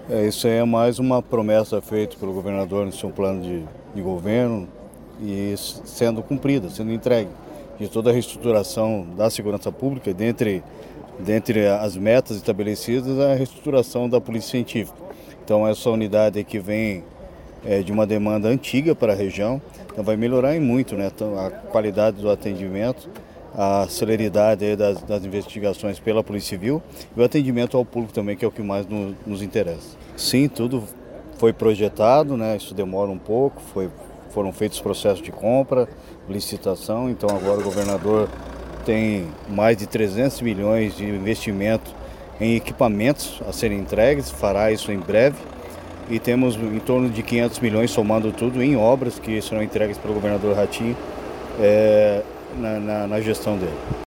Isso aí é mais uma promessa feita pelo governador no seu plano de governo e sendo cumprida, sendo entregue. De toda a reestruturação da segurança pública, dentre as metas estabelecidas, a reestruturação da Polícia Científica. Então essa unidade aqui vem de uma demanda antiga para a região, então vai melhorar em muito, né? Então, a qualidade do atendimento, a celeridade aí das investigações pela Polícia Civil e o atendimento ao público também, que é o que mais nos interessa. Sim, tudo foi projetado, né? Isso demora um pouco, foram feitos processos de compra, licitação, então agora o governador tem mais de 300 milhões de investimento em equipamentos a serem entregues, fará isso em breve. E temos em torno de 500 milhões, somando tudo, em obras que serão entregues pelo governador Ratinho na gestão dele.